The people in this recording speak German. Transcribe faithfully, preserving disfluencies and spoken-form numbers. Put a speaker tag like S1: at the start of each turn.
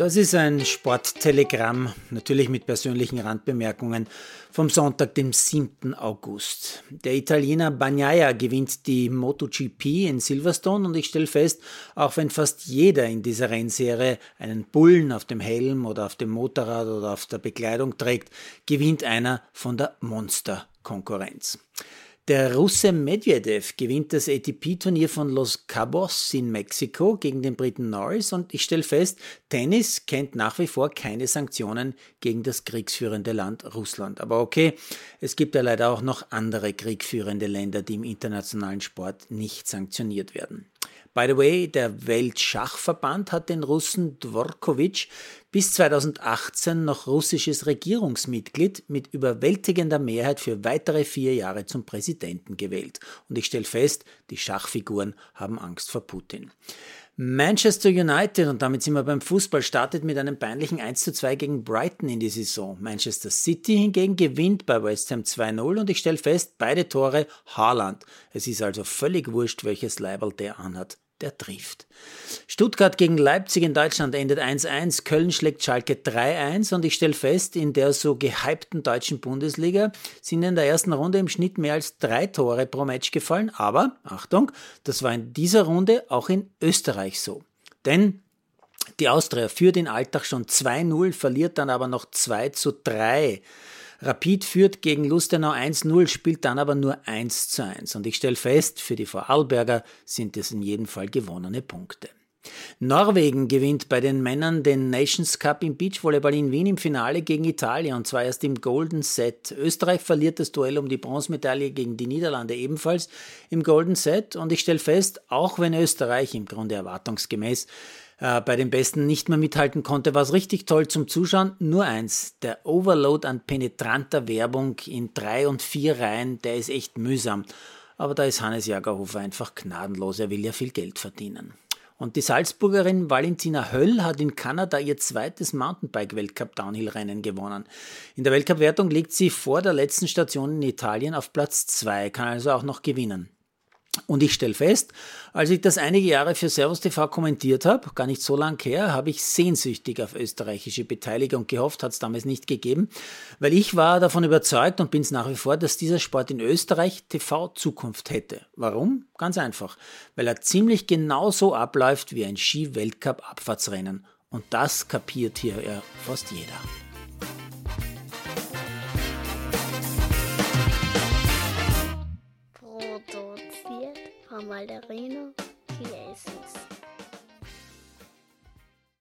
S1: Das ist ein Sporttelegramm, natürlich mit persönlichen Randbemerkungen, vom Sonntag, dem siebten August. Der Italiener Bagnaia gewinnt die MotoGP in Silverstone und ich stelle fest, auch wenn fast jeder in dieser Rennserie einen Bullen auf dem Helm oder auf dem Motorrad oder auf der Bekleidung trägt, gewinnt einer von der Monster-Konkurrenz. Der Russe Medvedev gewinnt das A T P-Turnier von Los Cabos in Mexiko gegen den Briten Norris und ich stelle fest, Tennis kennt nach wie vor keine Sanktionen gegen das kriegsführende Land Russland. Aber okay, es gibt ja leider auch noch andere kriegführende Länder, die im internationalen Sport nicht sanktioniert werden. By the way, der Weltschachverband hat den Russen Dvorkovich bis zweitausendachtzehn noch russisches Regierungsmitglied mit überwältigender Mehrheit für weitere vier Jahre zum Präsidenten gewählt. Und ich stelle fest, die Schachfiguren haben Angst vor Putin. Manchester United, und damit sind wir beim Fußball, startet mit einem peinlichen eins zu zwei gegen Brighton in die Saison. Manchester City hingegen gewinnt bei West Ham zwei null und ich stelle fest, beide Tore Haaland. Es ist also völlig wurscht, welches Leiberl der anhat. Der trifft. Stuttgart gegen Leipzig in Deutschland endet eins eins, Köln schlägt Schalke drei eins und ich stelle fest, in der so gehypten deutschen Bundesliga sind in der ersten Runde im Schnitt mehr als drei Tore pro Match gefallen, aber, Achtung, das war in dieser Runde auch in Österreich so. Denn die Austria führt in Altach schon zwei null, verliert dann aber noch zwei zu drei. Rapid führt gegen Lustenau eins null, spielt dann aber nur eins zu eins. Und ich stelle fest, für die Vorarlberger sind es in jedem Fall gewonnene Punkte. Norwegen gewinnt bei den Männern den Nations Cup im Beachvolleyball in Wien im Finale gegen Italien und zwar erst im Golden Set. Österreich verliert das Duell um die Bronzemedaille gegen die Niederlande ebenfalls im Golden Set und ich stelle fest, auch wenn Österreich im Grunde erwartungsgemäß äh, bei den Besten nicht mehr mithalten konnte, war es richtig toll zum Zuschauen. Nur eins, der Overload an penetranter Werbung in drei und vier Reihen, der ist echt mühsam. Aber da ist Hannes Jagerhofer einfach gnadenlos, er will ja viel Geld verdienen. Und die Salzburgerin Valentina Höll hat in Kanada ihr zweites Mountainbike-Weltcup-Downhill-Rennen gewonnen. In der Weltcup-Wertung liegt sie vor der letzten Station in Italien auf Platz zwei, kann also auch noch gewinnen. Und ich stelle fest, als ich das einige Jahre für Servus T V kommentiert habe, gar nicht so lang her, habe ich sehnsüchtig auf österreichische Beteiligung gehofft, hat es damals nicht gegeben, weil ich war davon überzeugt und bin es nach wie vor, dass dieser Sport in Österreich T V-Zukunft hätte. Warum? Ganz einfach, weil er ziemlich genau so abläuft wie ein Ski-Weltcup-Abfahrtsrennen. Und das kapiert hier ja fast jeder.
S2: Produziert von Malderino Chiesis.